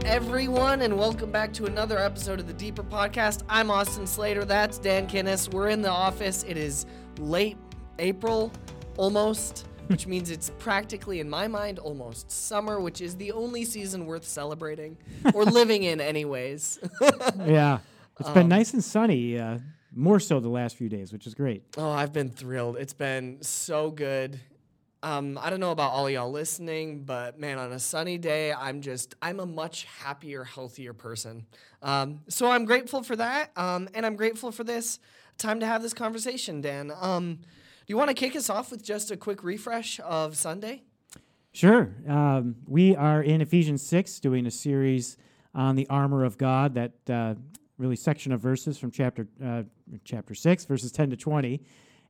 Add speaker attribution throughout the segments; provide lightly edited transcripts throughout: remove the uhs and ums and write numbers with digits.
Speaker 1: everyone, and welcome back to another episode of the Deeper Podcast. I'm Austin Slater. That's Dan Kinnis. We're in the office. It is late April, almost, which means it's practically, in my mind, almost summer, which is the only season worth celebrating or living in anyways.
Speaker 2: Yeah. It's been nice and sunny, more so the last few days, which is great.
Speaker 1: Oh, I've been thrilled. It's been so good. I don't know about all of y'all listening, but man, on a sunny day, I'm a much happier, healthier person. So I'm grateful for that, and I'm grateful for this time to have this conversation, Dan. Do you want to kick us off with just a quick refresh of Sunday?
Speaker 2: Sure. We are in Ephesians 6 doing a series on the armor of God, that really section of verses from chapter 6, verses 10 to 20.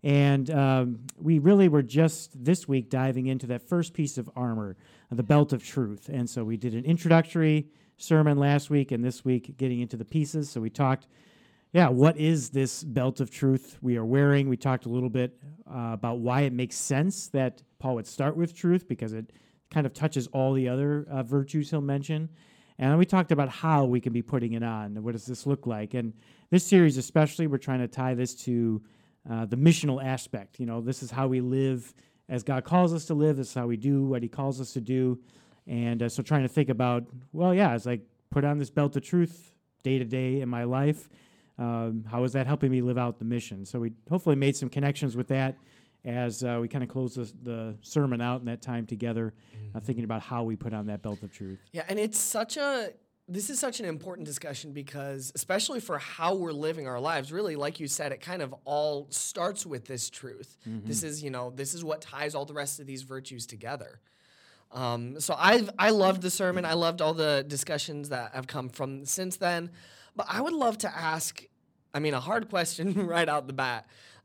Speaker 2: And we really were just this week diving into that first piece of armor, the belt of truth. And so we did an introductory sermon last week, and this week getting into the pieces. So we talked, what is this belt of truth we are wearing? We talked a little bit about why it makes sense that Paul would start with truth, because it kind of touches all the other virtues he'll mention. And we talked about how we can be putting it on. What does this look like? And this series especially, we're trying to tie this to the missional aspect. You know, this is how we live as God calls us to live. This is how we do what he calls us to do. And so trying to think about, as I put on this belt of truth day to day in my life, how is that helping me live out the mission? So we hopefully made some connections with that as we kind of close the sermon out in that time together, thinking about how we put on that belt of truth.
Speaker 1: Yeah, and this is such an important discussion because, especially for how we're living our lives, really, like you said, it kind of all starts with this truth. Mm-hmm. This is what ties all the rest of these virtues together. So I loved the sermon. I loved all the discussions that have come from since then. But I would love to ask, a hard question right out the bat.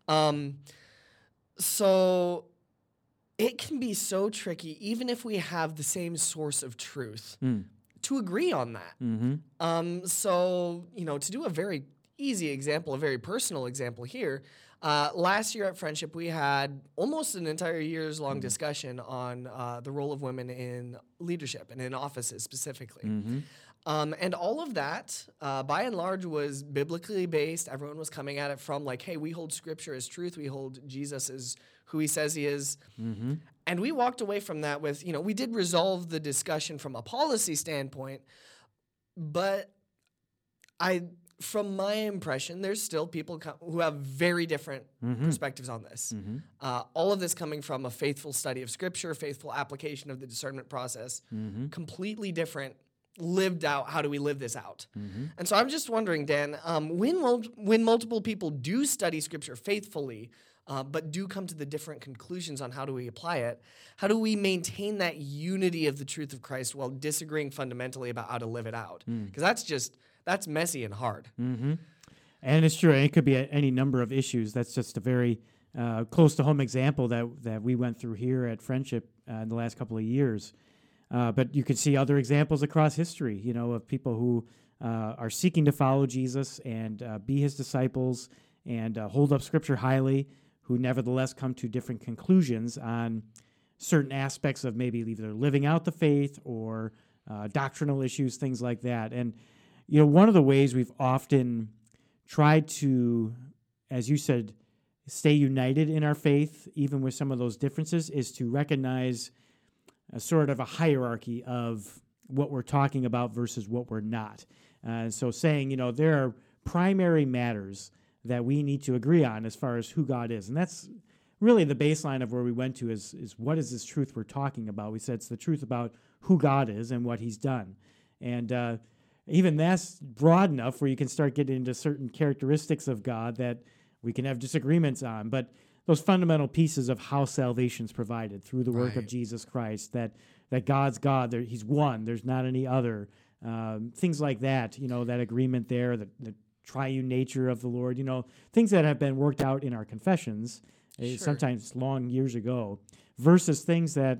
Speaker 1: So it can be so tricky, even if we have the same source of truth, to agree on that. Mm-hmm. So, to do a very easy example, a very personal example here, last year at Friendship, we had almost an entire years-long discussion on the role of women in leadership and in offices specifically. Mm-hmm. And all of that, by and large, was biblically based. Everyone was coming at it from like, hey, we hold Scripture as truth. We hold Jesus as who he says he is. Mm-hmm. And we walked away from that with, we did resolve the discussion from a policy standpoint, but from my impression, there's still people who have very different perspectives on this. Mm-hmm. All of this coming from a faithful study of Scripture, faithful application of the discernment process, completely different, lived out, how do we live this out? Mm-hmm. And so I'm just wondering, Dan, when multiple people do study Scripture faithfully, but do come to the different conclusions on how do we apply it, how do we maintain that unity of the truth of Christ while disagreeing fundamentally about how to live it out? Because that's messy and hard.
Speaker 2: Mm-hmm. And it's true. It could be any number of issues. That's just a very close to home example that we went through here at Friendship in the last couple of years. But you could see other examples across history, of people who are seeking to follow Jesus and be his disciples and hold up Scripture highly, who nevertheless come to different conclusions on certain aspects of maybe either living out the faith or doctrinal issues, things like that. And, one of the ways we've often tried to, as you said, stay united in our faith, even with some of those differences, is to recognize a sort of a hierarchy of what we're talking about versus what we're not. So saying, there are primary matters that we need to agree on as far as who God is. And that's really the baseline of where we went to is what is this truth we're talking about? We said it's the truth about who God is and what he's done. And even that's broad enough where you can start getting into certain characteristics of God that we can have disagreements on. But those fundamental pieces of how salvation's provided through the work of Jesus Christ, that God's God, he's one, there's not any other, things like that, that agreement there, the triune nature of the Lord, things that have been worked out in our confessions, sometimes long years ago, versus things that,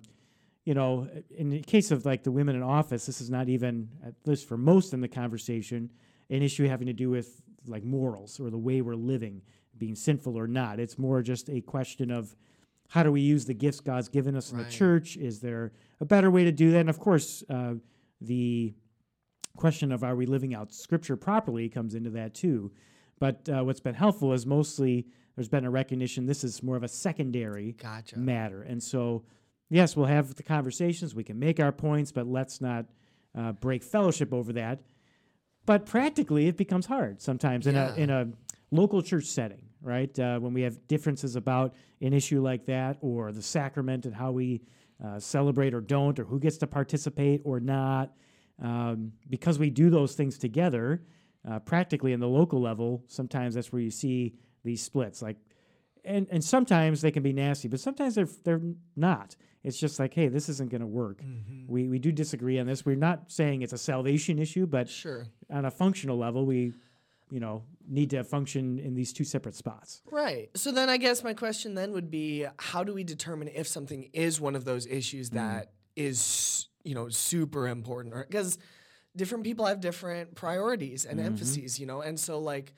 Speaker 2: in the case of like the women in office, this is not even, at least for most in the conversation, an issue having to do with like morals or the way we're living, being sinful or not. It's more just a question of how do we use the gifts God's given us in the church? Is there a better way to do that? And of course, the question of are we living out Scripture properly comes into that too. But what's been helpful is mostly there's been a recognition this is more of a secondary matter. And so, yes, we'll have the conversations, we can make our points, but let's not break fellowship over that. But practically, it becomes hard sometimes in a local church setting, right? When we have differences about an issue like that, or the sacrament and how we celebrate or don't, or who gets to participate or not. Because we do those things together, practically in the local level, sometimes that's where you see these splits. Like, and sometimes they can be nasty, but sometimes they're not. It's just like, hey, this isn't going to work. Mm-hmm. We do disagree on this. We're not saying it's a salvation issue, but on a functional level, we need to function in these two separate spots.
Speaker 1: Right. So then I guess my question then would be, how do we determine if something is one of those issues that is, super important? Because different people have different priorities and emphases, and so like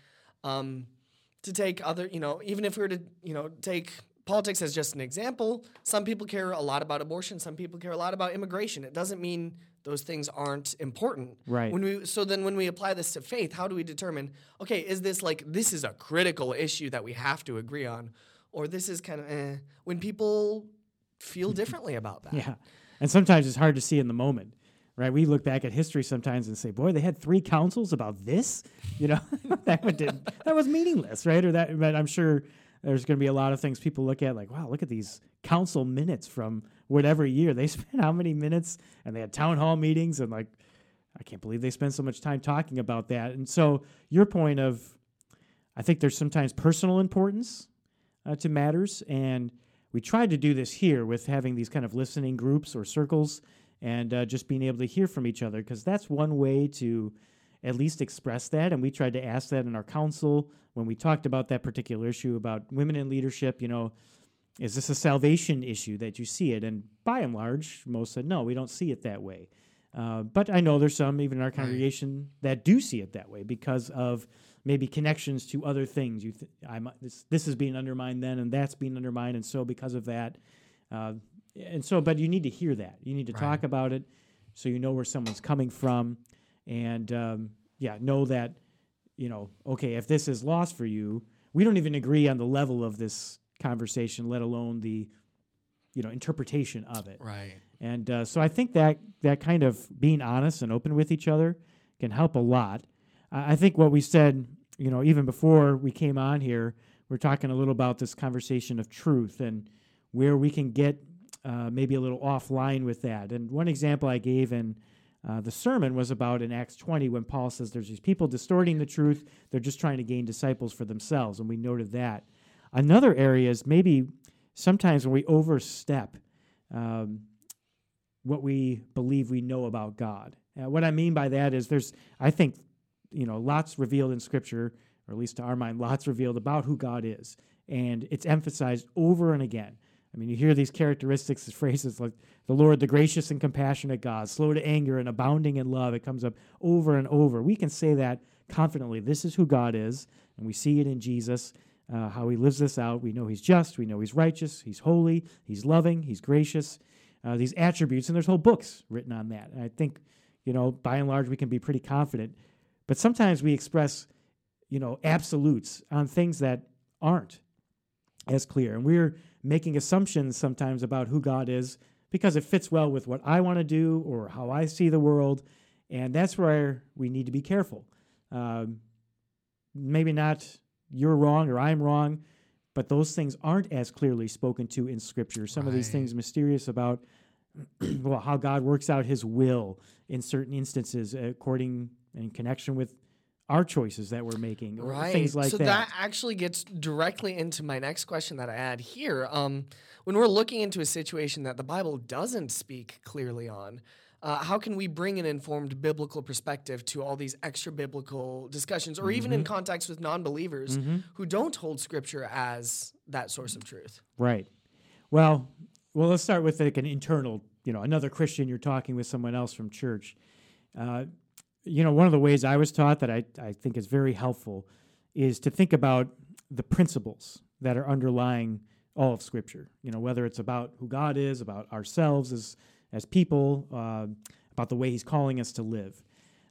Speaker 1: to take other, even if we were to, take politics as just an example, some people care a lot about abortion, some people care a lot about immigration. It doesn't mean those things aren't important.
Speaker 2: Right.
Speaker 1: When we apply this to faith, how do we determine, okay, is this this is a critical issue that we have to agree on, or this is kind of when people feel differently about that?
Speaker 2: Yeah. And sometimes it's hard to see in the moment, right? We look back at history sometimes and say, boy, they had 3 councils about this? That was meaningless, right? But I'm sure there's going to be a lot of things people look at like, wow, look at these council minutes from whatever year. They spent how many minutes? And they had town hall meetings and I can't believe they spend so much time talking about that. And so your point of, I think there's sometimes personal importance to matters. And we tried to do this here with having these kind of listening groups or circles and just being able to hear from each other, because that's one way to at least express that. And we tried to ask that in our council when we talked about that particular issue about women in leadership. Is this a salvation issue that you see it? And by and large, most said, no, we don't see it that way. But I know there's some, even in our congregation, that do see it that way because of maybe connections to other things. This is being undermined then, and that's being undermined, and so because of that. But you need to hear that. You need to talk about it so you know where someone's coming from. And, know that, okay, if this is lost for you, we don't even agree on the level of this conversation, let alone the, interpretation of it.
Speaker 1: Right.
Speaker 2: And so I think that kind of being honest and open with each other can help a lot. I think what we said, even before we came on here, we're talking a little about this conversation of truth and where we can get maybe a little offline with that. And one example I gave in the sermon was about in Acts 20 when Paul says there's these people distorting the truth. They're just trying to gain disciples for themselves, and we noted that. Another area is maybe sometimes when we overstep what we believe we know about God. What I mean by that is I think, lots revealed in Scripture, or at least to our mind, lots revealed about who God is, and it's emphasized over and again. I mean, you hear these characteristics, these phrases like the Lord, the gracious and compassionate God, slow to anger and abounding in love. It comes up over and over. We can say that confidently. This is who God is, and we see it in Jesus, how he lives this out. We know he's just. We know he's righteous. He's holy. He's loving. He's gracious. These attributes, and there's whole books written on that. And I think, by and large, we can be pretty confident. But sometimes we express, absolutes on things that aren't as clear. And we're making assumptions sometimes about who God is because it fits well with what I want to do or how I see the world. And that's where we need to be careful. Maybe not you're wrong or I'm wrong, but those things aren't as clearly spoken to in Scripture. Some of these things mysterious about how God works out his will in certain instances according in connection with our choices that we're making, or things like that. So
Speaker 1: that actually gets directly into my next question that I had here. When we're looking into a situation that the Bible doesn't speak clearly on, how can we bring an informed biblical perspective to all these extra biblical discussions, or even in context with non-believers who don't hold Scripture as that source of truth?
Speaker 2: Right. Well, let's start with like an internal, another Christian, you're talking with someone else from church. One of the ways I was taught that I think is very helpful is to think about the principles that are underlying all of Scripture. Whether it's about who God is, about ourselves as people, about the way he's calling us to live.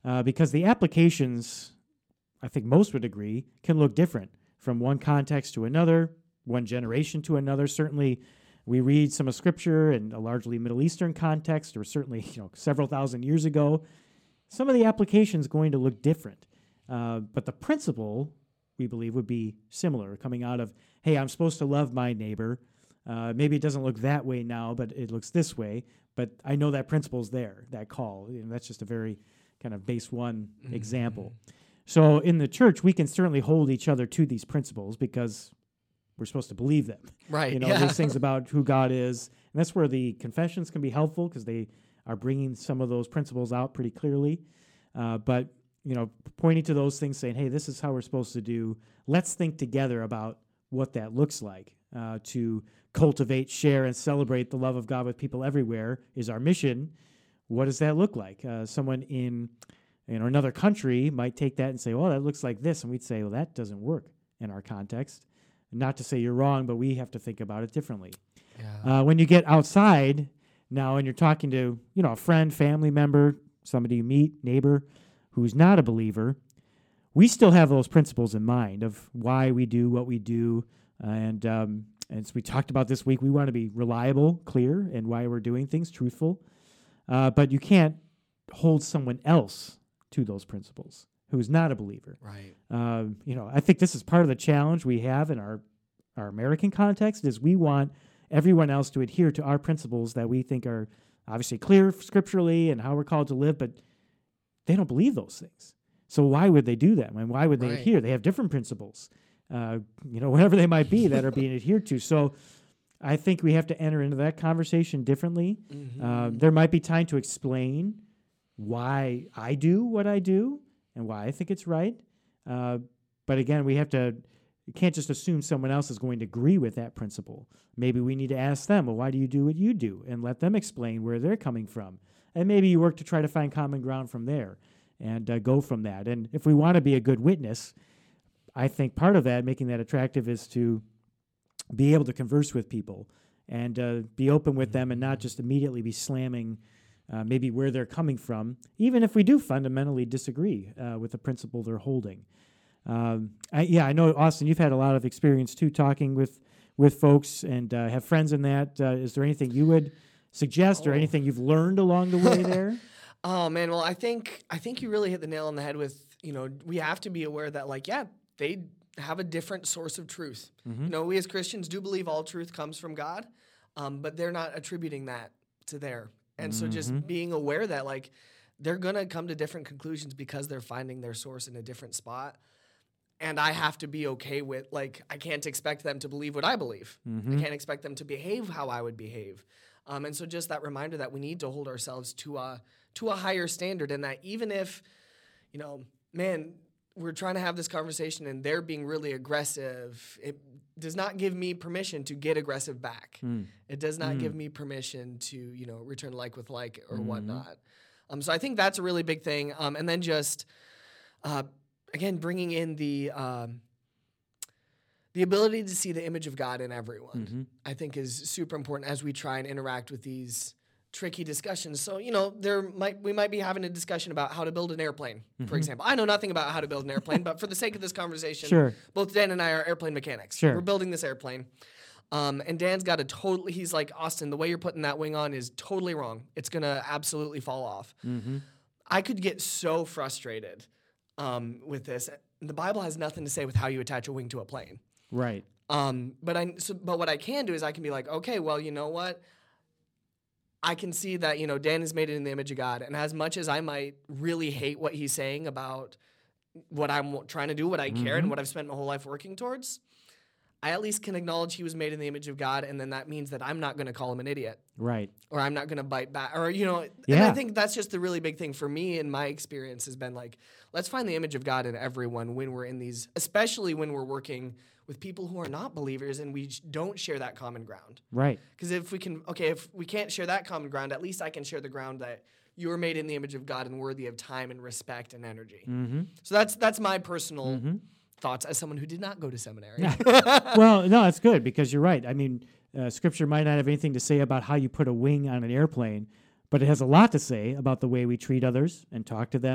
Speaker 2: because the applications, I think most would agree, can look different from one context to another, one generation to another. Certainly, we read some of Scripture in a largely Middle Eastern context, or certainly several thousand years ago. Some of the applications going to look different, but the principle, we believe, would be similar, coming out of, hey, I'm supposed to love my neighbor. Maybe it doesn't look that way now, but it looks this way. But I know that principle's there, that call. That's just a very kind of base one example. So in the church, we can certainly hold each other to these principles because we're supposed to believe them.
Speaker 1: Right.
Speaker 2: These things about who God is. And that's where the confessions can be helpful because they are bringing some of those principles out pretty clearly. But pointing to those things, saying, hey, this is how we're supposed to do. Let's think together about what that looks like to cultivate, share, and celebrate the love of God with people everywhere is our mission. What does that look like? Someone in another country might take that and say, oh, that looks like this. And we'd say, well, that doesn't work in our context. Not to say you're wrong, but we have to think about it differently. Yeah. When you get outside now and you're talking to, a friend, family member, somebody you meet, neighbor, who's not a believer, we still have those principles in mind of why we do what we do. And as we talked about this week, we want to be reliable, clear, and why we're doing things, truthful. But you can't hold someone else to those principles who's not a believer.
Speaker 1: Right.
Speaker 2: I think this is part of the challenge we have in our American context is we want everyone else to adhere to our principles that we think are obviously clear scripturally and how we're called to live, but they don't believe those things. So why would they do that? And why would they adhere? They have different principles, whatever they might be that are being adhered to. So I think we have to enter into that conversation differently. Mm-hmm. There might be time to explain why I do what I do and why I think it's right. But again, you can't just assume someone else is going to agree with that principle. Maybe we need to ask them, well, why do you do what you do? And let them explain where they're coming from. And maybe you work to try to find common ground from there and go from that. And if we want to be a good witness, I think part of that, making that attractive, is to be able to converse with people and be open with them and not just immediately be slamming maybe where they're coming from, even if we do fundamentally disagree with the principle they're holding. I know, Austin, you've had a lot of experience, too, talking with folks and have friends in that. Is there anything you would suggest or anything you've learned along the way there?
Speaker 1: Oh, man. Well, I think you really hit the nail on the head with, we have to be aware that, they have a different source of truth. Mm-hmm. We as Christians do believe all truth comes from God, but they're not attributing that to there. And so just being aware that, they're going to come to different conclusions because they're finding their source in a different spot. And I have to be okay with, I can't expect them to believe what I believe. Mm-hmm. I can't expect them to behave how I would behave. And so just that reminder that we need to hold ourselves to a higher standard, and that even if, we're trying to have this conversation and they're being really aggressive, it does not give me permission to get aggressive back. It does not give me permission to, return like with like or whatnot. So I think that's a really big thing. And then just, again, bringing in the ability to see the image of God in everyone, I think is super important as we try and interact with these tricky discussions. So, we might be having a discussion about how to build an airplane, for example. I know nothing about how to build an airplane, but for the sake of this conversation, both Dan and I are airplane mechanics. We're building this airplane. And Dan's got he's like, Austin, the way you're putting that wing on is totally wrong. It's going to absolutely fall off. I could get so frustrated with this. The Bible has nothing to say with how you attach a wing to a plane.
Speaker 2: Right.
Speaker 1: But what I can do is I can be like, okay, well, you know what? I can see that, Dan is made in the image of God. And as much as I might really hate what he's saying about what I'm trying to do, what I care, and what I've spent my whole life working towards, I at least can acknowledge he was made in the image of God, and then that means that I'm not going to call him an idiot.
Speaker 2: Right.
Speaker 1: Or I'm not going to bite back. Or, and I think that's just the really big thing for me in my experience has been let's find the image of God in everyone when we're in these, especially when we're working with people who are not believers and we don't share that common ground.
Speaker 2: Right.
Speaker 1: Because if we can't share that common ground, at least I can share the ground that you are made in the image of God and worthy of time and respect and energy. So that's my personal thoughts as someone who did not go to seminary.
Speaker 2: Well, no, it's good because you're right. I mean, Scripture might not have anything to say about how you put a wing on an airplane, but it has a lot to say about the way we treat others and talk to them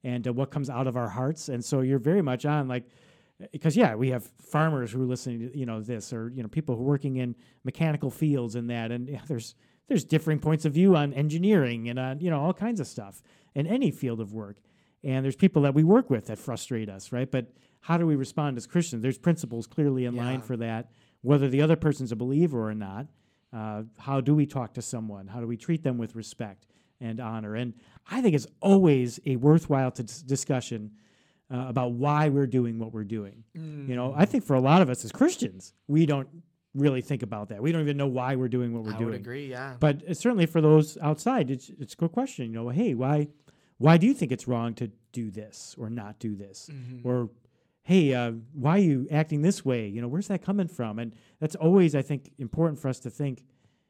Speaker 2: and what comes out of our hearts. And so you're very much on like, because we have farmers who are listening to this, or people who are working in mechanical fields and that, and there's differing points of view on engineering and on all kinds of stuff in any field of work. And there's people that we work with that frustrate us, right? But how do we respond as Christians? There's principles clearly in line for that, whether the other person's a believer or not. How do we talk to someone? How do we treat them with respect and honor? And I think it's always a worthwhile discussion about why we're doing what we're doing. I think for a lot of us as Christians, we don't really think about that. We don't even know why we're doing what we're doing. I would
Speaker 1: agree, yeah.
Speaker 2: But certainly for those outside, it's a good question. Hey, why do you think it's wrong to do this or not do this? Or, hey, why are you acting this way? Where's that coming from? And that's always, I think, important for us to think,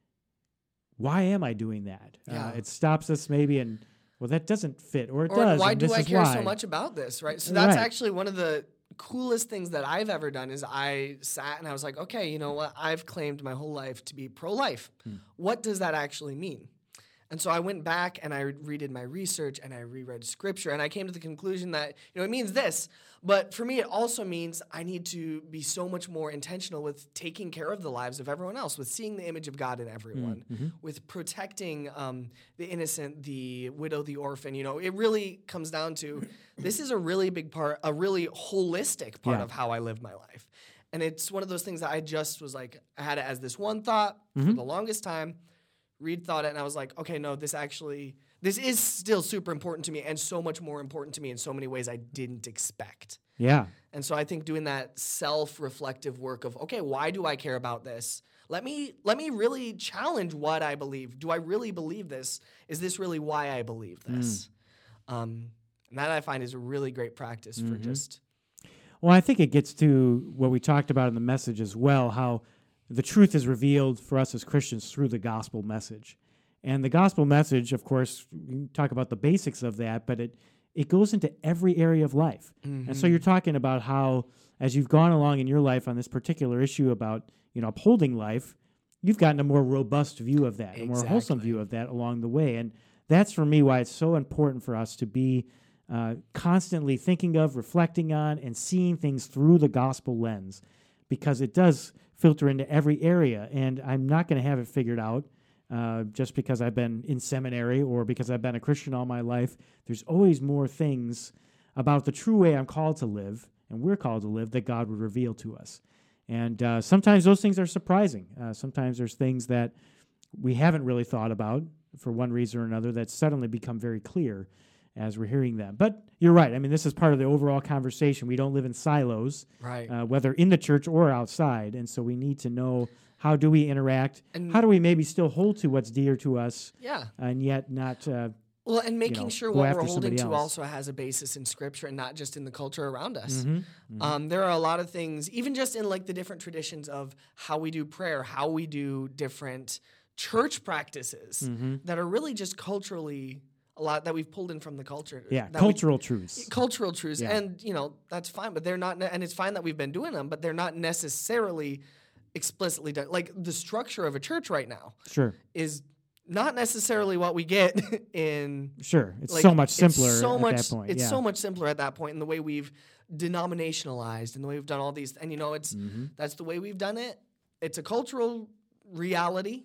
Speaker 2: why am I doing that?
Speaker 1: Yeah.
Speaker 2: It stops us maybe and, well, that doesn't fit, or it does.
Speaker 1: Why do I care so much about this, right? So that's actually one of the coolest things that I've ever done is I sat and I was like, okay, you know what? I've claimed my whole life to be pro-life. What does that actually mean? And so I went back and I redid my research and I reread scripture and I came to the conclusion that, it means this. But for me, it also means I need to be so much more intentional with taking care of the lives of everyone else, with seeing the image of God in everyone, with protecting the innocent, the widow, the orphan. It really comes down to this is a really big part, a really holistic part of how I live my life. And it's one of those things that I just was like, I had it as this one thought for the longest time. Reed thought it, and I was like, okay, no, this is still super important to me and so much more important to me in so many ways I didn't expect.
Speaker 2: Yeah.
Speaker 1: And so I think doing that self-reflective work of, okay, why do I care about this? Let me really challenge what I believe. Do I really believe this? Is this really why I believe this? And that I find is a really great practice for just...
Speaker 2: Well, I think it gets to what we talked about in the message as well, how the truth is revealed for us as Christians through the gospel message. And the gospel message, of course, we can talk about the basics of that, but it goes into every area of life. And so you're talking about how, as you've gone along in your life on this particular issue about, upholding life, you've gotten a more robust view of that, a more wholesome view of that along the way. And that's, for me, why it's so important for us to be constantly thinking of, reflecting on, and seeing things through the gospel lens, because it does filter into every area, and I'm not going to have it figured out just because I've been in seminary or because I've been a Christian all my life. There's always more things about the true way I'm called to live, and we're called to live, that God would reveal to us. And sometimes those things are surprising. Sometimes there's things that we haven't really thought about for one reason or another that suddenly become very clear as we're hearing them. But you're right. I mean, this is part of the overall conversation. We don't live in silos,
Speaker 1: right?
Speaker 2: Whether in the church or outside. And so we need to know, how do we interact? And how do we maybe still hold to what's dear to us, and yet not...
Speaker 1: well, and making sure what we're holding to also has a basis in Scripture and not just in the culture around us. There are a lot of things, even just in like the different traditions of how we do prayer, how we do different church practices that are really just culturally... a lot that we've pulled in from the culture.
Speaker 2: Yeah, cultural truths.
Speaker 1: Cultural truths. Yeah. And, that's fine, but they're not, and it's fine that we've been doing them, but they're not necessarily explicitly done. Like the structure of a church right now is not necessarily what we get in...
Speaker 2: Sure, it's like, so much simpler at that point.
Speaker 1: It's so much simpler at that point in the way we've denominationalized and the way we've done all these, and, it's that's the way we've done it. It's a cultural reality.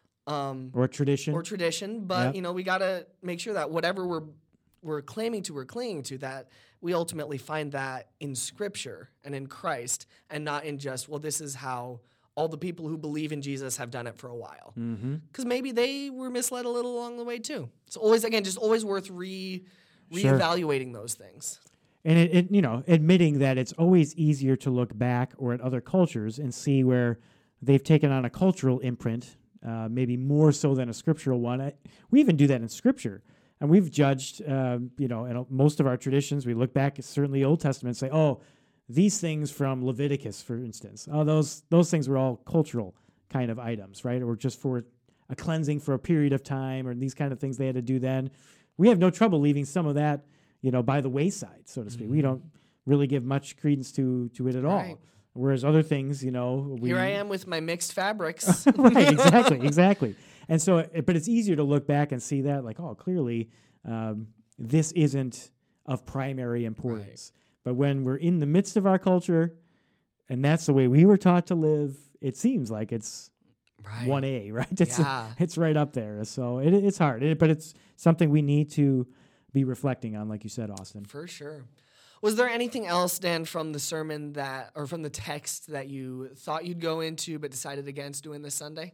Speaker 2: Or tradition,
Speaker 1: but we got to make sure that whatever we're clinging to, that we ultimately find that in Scripture and in Christ, and not in just, well, this is how all the people who believe in Jesus have done it for a while, because maybe they were misled a little along the way too. It's always worth reevaluating those things.
Speaker 2: And it admitting that it's always easier to look back or at other cultures and see where they've taken on a cultural imprint. Maybe more so than a scriptural one. We even do that in Scripture. And we've judged, in most of our traditions, we look back at certainly Old Testament and say, oh, these things from Leviticus, for instance, those things were all cultural kind of items, right? Or just for a cleansing for a period of time, or these kind of things they had to do then. We have no trouble leaving some of that, by the wayside, so to speak. We don't really give much credence to it at all. Whereas other things,
Speaker 1: here I am with my mixed fabrics.
Speaker 2: Right, exactly. And so, but it's easier to look back and see that, like, oh, clearly, this isn't of primary importance. But when we're in the midst of our culture, and that's the way we were taught to live, it seems like it's 1A, right? It's right up there. So it's hard, but it's something we need to be reflecting on, like you said, Austin.
Speaker 1: For sure. Was there anything else, Dan, from the sermon or from the text that you thought you'd go into but decided against doing this Sunday?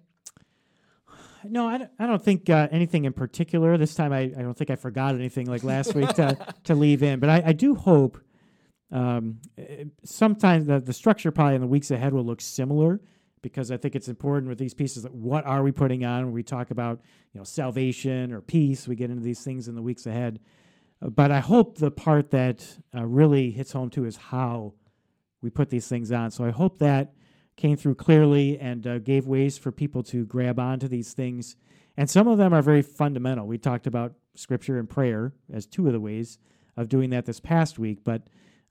Speaker 2: No, I don't think anything in particular. This time I don't think I forgot anything like last week to leave in. But I do hope sometimes the structure probably in the weeks ahead will look similar, because I think it's important with these pieces. What are we putting on when we talk about salvation or peace? We get into these things in the weeks ahead. But I hope the part that really hits home too is how we put these things on. So I hope that came through clearly and gave ways for people to grab onto these things. And some of them are very fundamental. We talked about Scripture and prayer as two of the ways of doing that this past week. But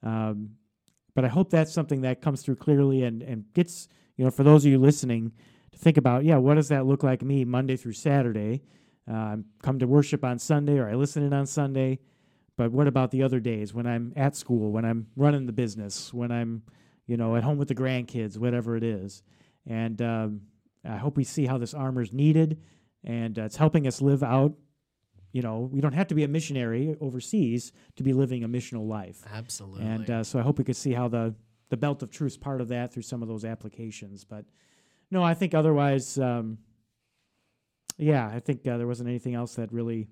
Speaker 2: I hope that's something that comes through clearly and gets, for those of you listening, to think about, what does that look like me Monday through Saturday? Come to worship on Sunday, or I listen in on Sunday. But what about the other days when I'm at school, when I'm running the business, when I'm, at home with the grandkids, whatever it is? And I hope we see how this armor is needed, and it's helping us live out. We don't have to be a missionary overseas to be living a missional life.
Speaker 1: Absolutely.
Speaker 2: And so I hope we could see how the belt of truth is part of that through some of those applications. But no, I think otherwise, I think there wasn't anything else that really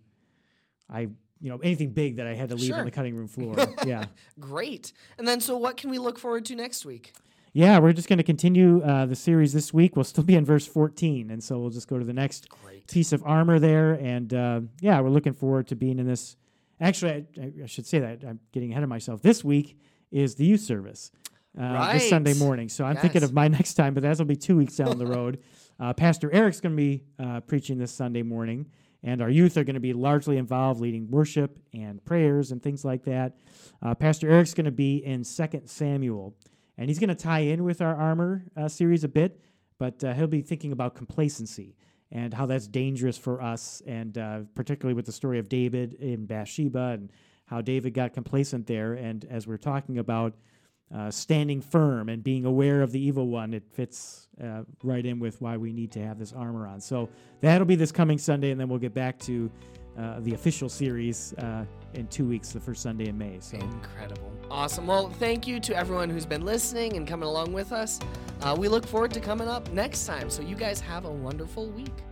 Speaker 2: anything big that I had to leave on the cutting room floor. Yeah.
Speaker 1: Great. And then, so what can we look forward to next week?
Speaker 2: Yeah, we're just going to continue the series this week. We'll still be in verse 14, and so we'll just go to the next piece of armor there. And, we're looking forward to being in this. Actually, I should say that. I'm getting ahead of myself. This week is the youth service this Sunday morning. So I'm thinking of my next time, but that'll be 2 weeks down the road. Pastor Eric's going to be preaching this Sunday morning. And our youth are going to be largely involved leading worship and prayers and things like that. Pastor Eric's going to be in 2 Samuel, and he's going to tie in with our armor series a bit, but he'll be thinking about complacency and how that's dangerous for us, and particularly with the story of David in Bathsheba and how David got complacent there. And as we're talking about standing firm and being aware of the evil one, it fits right in with why we need to have this armor on. So that'll be this coming Sunday, and then we'll get back to the official series in 2 weeks, the first Sunday in May. So
Speaker 1: incredible. Awesome. Well, thank you to everyone who's been listening and coming along with us. We look forward to coming up next time. So you guys have a wonderful week.